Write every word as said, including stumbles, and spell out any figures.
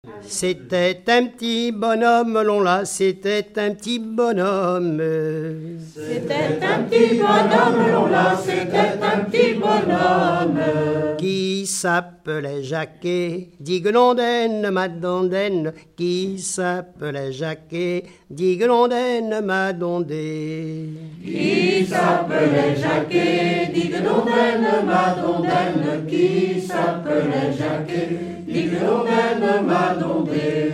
C'était un petit bonhomme, l'on là, c'était un petit bonhomme. C'était un petit bonhomme, l'on là, c'était un petit bonhomme. Qui s'appelait Jacquet, digue-londaine, madondaine, qui s'appelait Jacquet, digue-londaine, madondée. Qui s'appelait Jacquet, digue-londaine, madondaine, qui s'appelait Jacquet, digue-londaine, madondée.